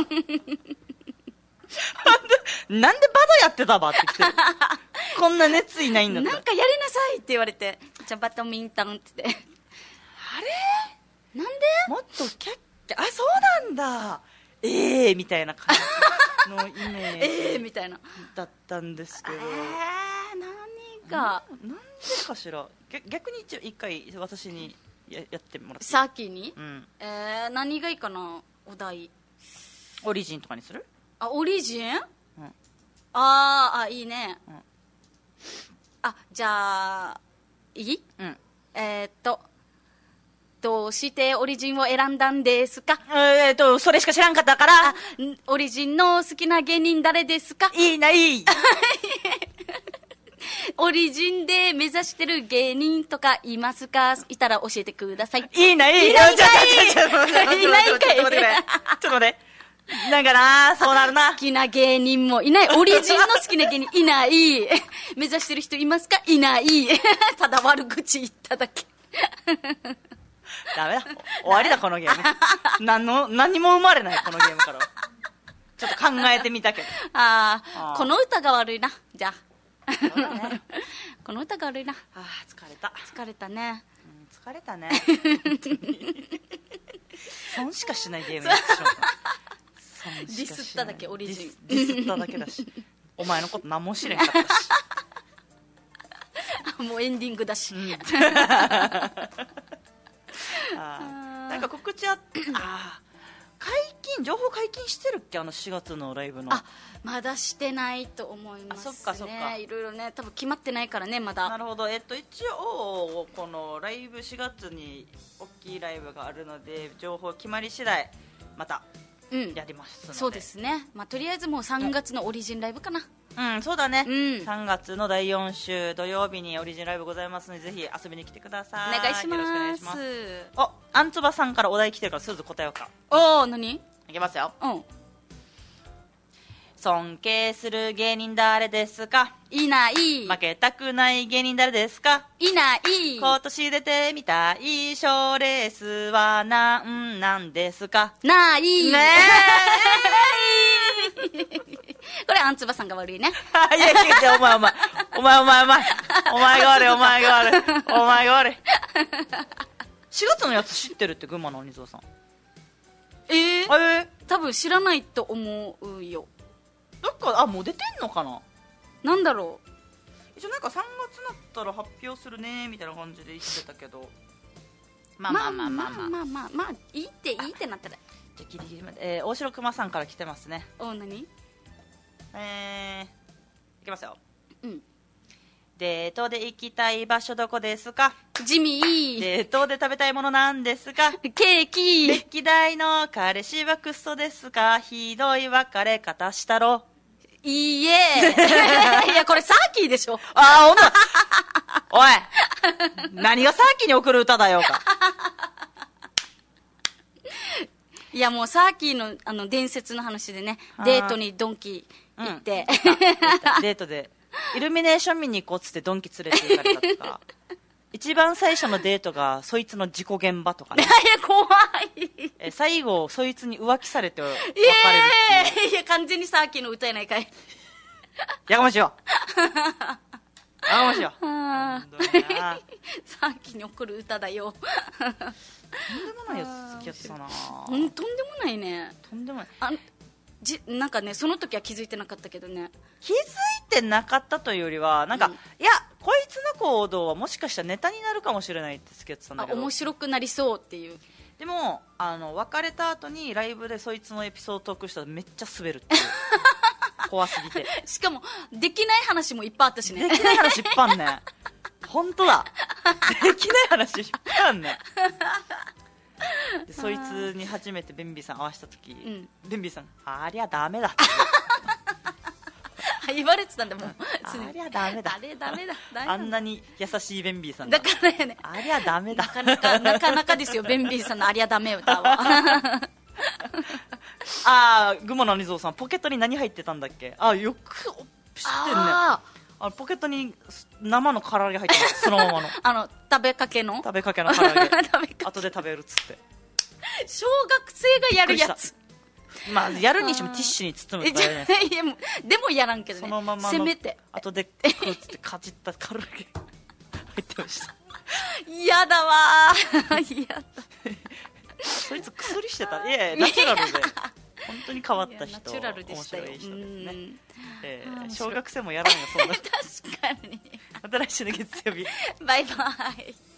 なんでバドやってたばってきてこんな熱意ないんだったら、 なんかやりなさいって言われて、じゃあバドミントンって言って、 あれなんでもっとキャッキャ、あ、そうなんだ、みたいな感じのイメージみたいなだったんですけど、 何がなんでかしら。逆に一回私に やってもらってサーキーに、 何がいいかな、お題。 オリジンとかにする？ あ、オリジン、いいね、じゃあいい？どうしてオリジンを選んだんですか？ それしか知らんかったから。 オリジンの好きな芸人誰ですか？ いいないいオリジンで目指してる芸人とかいますか？いたら教えてください。 いいないい。 いないかい。いないかい。ちょっと待って。なんかな、そうなるな。 好きな芸人もいない。オリジンの好きな芸人いない。目指してる人いますか？いない。ただ悪口言っただけ。 ダメだ。終わりだ、このゲーム。何も生まれない、このゲームから。ちょっと考えてみたけど。 この歌が悪いな、じゃあ。この歌が悪いな。 疲れた。 疲れたね。 疲れたね。損しかしないゲームやってしまった。 ディスっただけ、オリジン。 ディスっただけだし、お前のこと何も知れんかったし。 もうエンディングだし。 なんか告知情報解禁してるっけ、4月のライブの。 まだしてないと思いますね。 そっかいろいろね、多分決まってないからね、まだ。 なるほど。一応このライブ4月に大きいライブがあるので、情報決まり次第またやりますので、 そうですね。とりあえずもう3月のオリジンライブかな。 そうだね、3月の第4週土曜日にオリジンライブございますので、ぜひ遊びに来てください。 お願いします。 よろしくお願いします。アンツバさんからお題来てるからすぐ答えようか。 何？ いきますよ。尊敬する芸人誰ですか？ いない。 負けたくない芸人誰ですか？ いない。 今年出てみたい賞レースはなんですか？ ないねこれアンツバさんが悪いね。 いや違う、お前が悪い。お前が悪い。4月のやつ知ってるって、群馬の鬼蔵さん。 多分知らないと思うよ。 どっかもう出てんのかな。 なんだろう。 一応なんか3月になったら発表するねみたいな感じで言ってたけど、 まあいいってなったら。 じゃあギリギリまで。大城熊さんから来てますね。 何？ いきますよ。 デートで行きたい場所どこですか？ ジミー。 デートで食べたいものなんですか？ ケーキ。 歴代の彼氏はクソですか？ひどい別れ方したろ。 いいえ。いや、これサーキーでしょ。 ほんま。おい、何がサーキーに送る歌だよか。 いや、もうサーキーの伝説の話でね、デートにドンキ行って、 デートでイルミネーション見に行こうっつってドンキ連れて行かれたとか。一番最初のデートがそいつの事故現場とかね。 いや怖い。 最後そいつに浮気されて別れるっていう。 いや完全にサーキーの歌やないかい。 やかましいわ。やかましいわ。 サーキーに送る歌だよ。 とんでもないやつ付き合ってたな。 とんでもないね。 とんでもない。 なんかね、その時は気づいてなかったけどね。 気づいてなかったというよりは、なんか、いや、こいつの行動はもしかしたらネタになるかもしれないって付き合ってたんだけど。 面白くなりそうっていう。 でも別れた後にライブでそいつのエピソードトークしたらめっちゃ滑るっていう。怖すぎて。 しかもできない話もいっぱいあったしね。 できない話いっぱいあんね。本当だ。できない話いっぱいあんね。でそいつに初めてベンビーさん会わした時、ベンビーさんありゃダメだって言われてたんだもん。 ありゃダメだ。 あれダメだ。 あんなに優しいベンビーさんだからね。 ありゃダメだ。 なかなかですよ、ベンビーさんのありゃダメ歌は。 グモの鬼蔵さんポケットに何入ってたんだっけ？よく知ってんね。 ポケットに生の唐揚げ入ってますそのままの食べかけの唐揚げ後で食べるっつって小学生がやるやつまあやるにしてもティッシュに包むとかねでもやらんけどねそのままのせめて後で食うっつってかじった唐揚げ入ってました嫌だわ嫌だそいつ薬してたいやナチュラルで本当に変わった人ナチュラルでしたよ面白い人ですね、小学生もやらんよそんな確かにまた来週の月曜日バイバイ